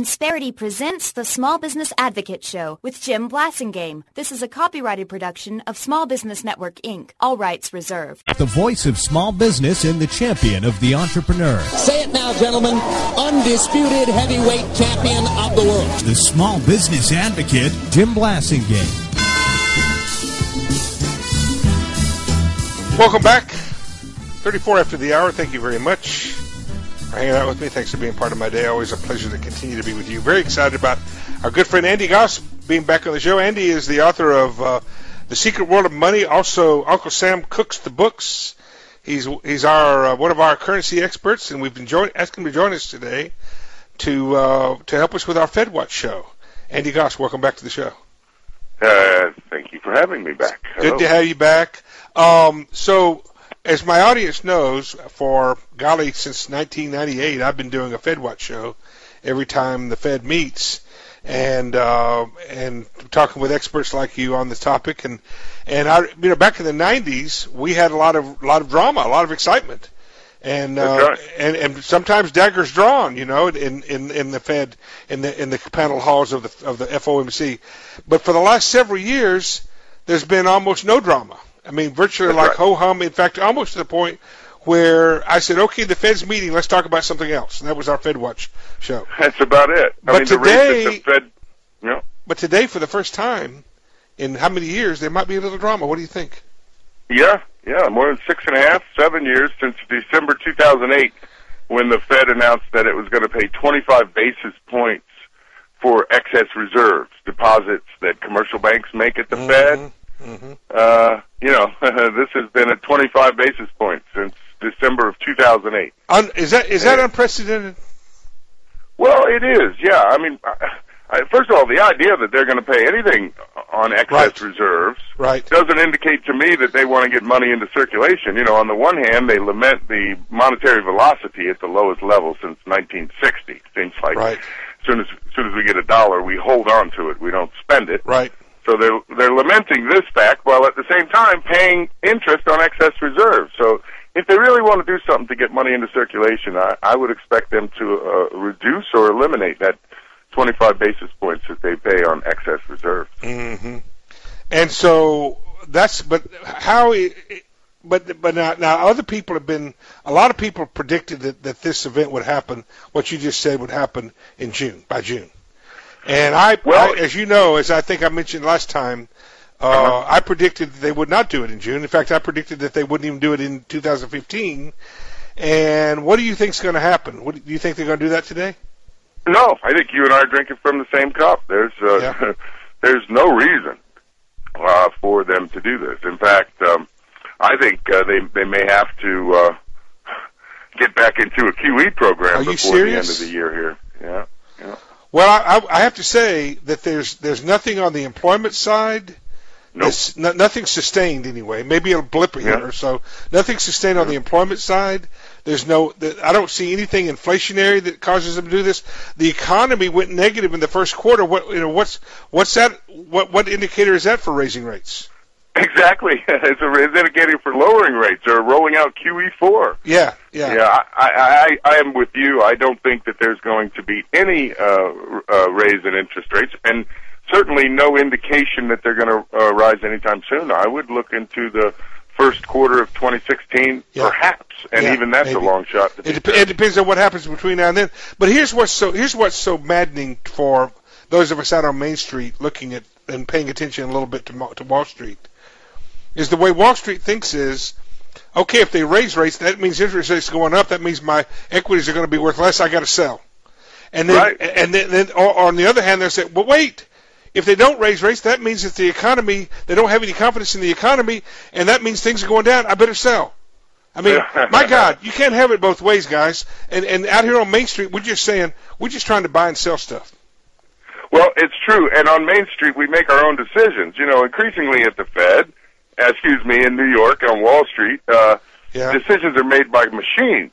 Insperity presents the Small Business Advocate Show with Jim Blasingame. This is a copyrighted production of Small Business Network, Inc., all rights reserved. The voice of small business and the champion of the entrepreneur. Say it now, gentlemen. Undisputed heavyweight champion of the world. The Small Business Advocate, Jim Blasingame. Welcome back. 34 after the hour. Thank you very much for hanging out with me. Thanks for being part of my day. Always a pleasure to continue to be with you. Very excited about our good friend Andy Goss being back on the show. Andy is the author of The Secret World of Money. Also, Uncle Sam Cooks the Books. He's our one of our currency experts, and we've been asking him to join us today to help us with our FedWatch show. Andy Goss, welcome back to the show. Thank you for having me back. Hello. Good to have you back. So, as my audience knows, for golly, since 1998, I've been doing a FedWatch show every time the Fed meets, and talking with experts like you on the topic. And I, back in the 90s, we had a lot of drama, a lot of excitement, and sometimes daggers drawn, in the Fed, in the panel halls of the FOMC. But for the last several years, there's been almost no drama. I mean, virtually like ho-hum. In fact, almost to the point where I said, okay, the Fed's meeting, let's talk about something else. And that was our FedWatch show. That's about it. But today, for the first time in how many years, there might be a little drama. What do you think? Yeah, more than 6.5, 7 years since December 2008, when the Fed announced that it was going to pay 25 basis points for excess reserves, deposits that commercial banks make at the Fed. Mm-hmm. This has been at 25 basis points since December of 2008. Is that unprecedented? Well, it is, yeah. I mean, first of all, the idea that they're going to pay anything on excess reserves doesn't indicate to me that they want to get money into circulation. On the one hand, they lament the monetary velocity at the lowest level since 1960. Seems like as soon as we get a dollar, we hold on to it. We don't spend it. Right. So they're lamenting this fact while at the same time paying interest on excess reserves. So if they really want to do something to get money into circulation, I would expect them to reduce or eliminate that 25 basis points that they pay on excess reserves. Mm-hmm. And so but now other people a lot of people predicted that this event would happen, what you just said would happen by June. And as you know, as I think I mentioned last time, I predicted that they would not do it in June. In fact, I predicted that they wouldn't even do it in 2015. And what do you think is going to happen? Do you think they're going to do that today? No, I think you and I are drinking from the same cup. There's no reason for them to do this. In fact, I think they may have to get back into a QE program before the end of the year here. Yeah. Well, I have to say that there's nothing on the employment side. Nope. Nothing sustained anyway. Maybe a blip here or so. Nothing sustained on the employment side. I don't see anything inflationary that causes them to do this. The economy went negative in the first quarter. What's that? What indicator is that for raising rates? Exactly. It's an indicator for lowering rates or rolling out QE4. Yeah. I am with you. I don't think that there's going to be any raise in interest rates, and certainly no indication that they're going to rise anytime soon. I would look into the first quarter of 2016, perhaps, and even that's maybe a long shot. It depends on what happens between now and then. But here's what's so maddening for those of us out on Main Street looking at and paying attention a little bit to Wall Street. Is the way Wall Street thinks is, okay, if they raise rates, that means interest rates are going up. That means my equities are going to be worth less. I got to sell. And then, or on the other hand, they say, well, wait. If they don't raise rates, that means that the economy, they don't have any confidence in the economy, and that means things are going down. I better sell. I mean, my God, you can't have it both ways, guys. And out here on Main Street, we're just trying to buy and sell stuff. Well, it's true. And on Main Street, we make our own decisions. Increasingly at the Fed, in New York on Wall Street, decisions are made by machines.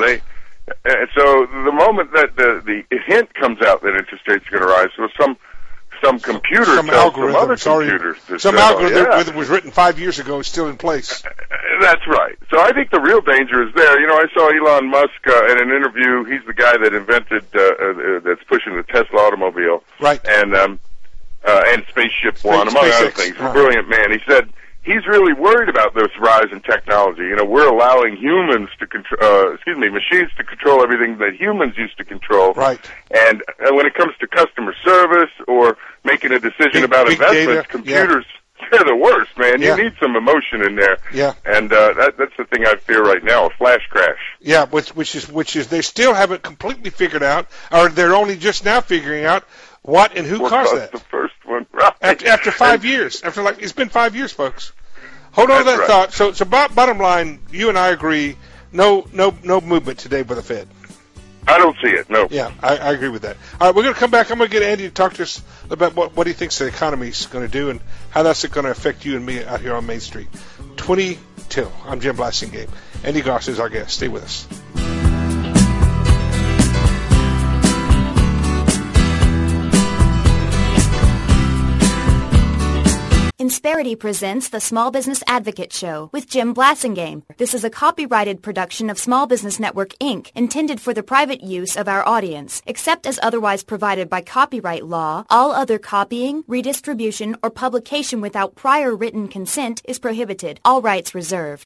So the moment that the hint comes out that interest rates are going to rise, so some computer tells some other computers to some algorithm that was written 5 years ago is still in place. That's right. So I think the real danger is there. You know, I saw Elon Musk in an interview. He's the guy that invented, that's pushing the Tesla automobile. Right. And Spaceship One, among other things. A brilliant man. He said he's really worried about this rise in technology. You know, we're allowing humans to machines to control everything that humans used to control. Right. And when it comes to customer service or making a decision about investments, computers, they're the worst, man. You need some emotion in there. Yeah. And that's the thing I fear right now, a flash crash. Yeah, which is they still haven't completely figured out, or they're only just now figuring out what and who caused that. The first one, right? After 5 years, it's been 5 years, folks. Hold on to that thought. So bottom line, you and I agree. No movement today by the Fed. I don't see it. No. Yeah, I agree with that. All right, we're going to come back. I'm going to get Andy to talk to us about what he thinks the economy is going to do and how that's going to affect you and me out here on Main Street. 20 till. I'm Jim Blasingame. Andy Goss is our guest. Stay with us. Insperity presents the Small Business Advocate Show with Jim Blasingame. This is a copyrighted production of Small Business Network, Inc., intended for the private use of our audience. Except as otherwise provided by copyright law, all other copying, redistribution, or publication without prior written consent is prohibited. All rights reserved.